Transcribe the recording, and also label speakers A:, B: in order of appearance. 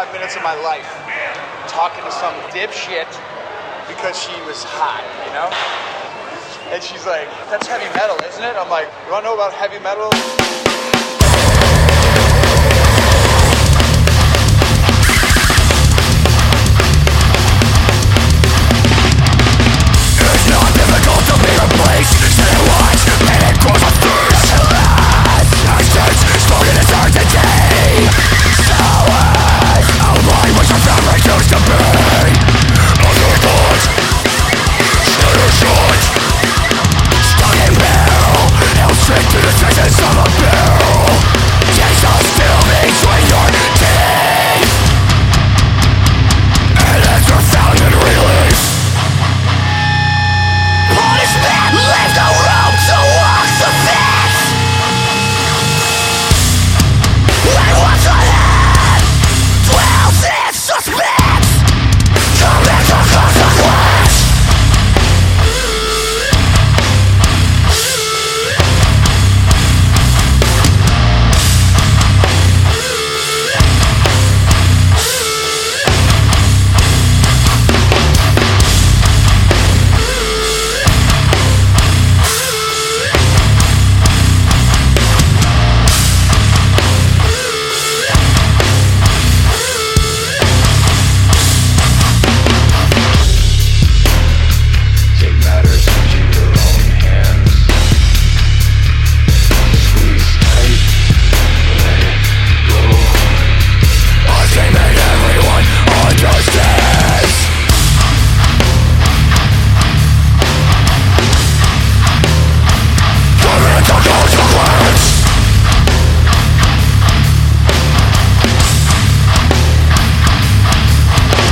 A: 45 minutes of my life talking to some dipshit because she was hot, you know? And she's like, that's heavy metal, isn't it? I'm like, you wanna know about heavy metal?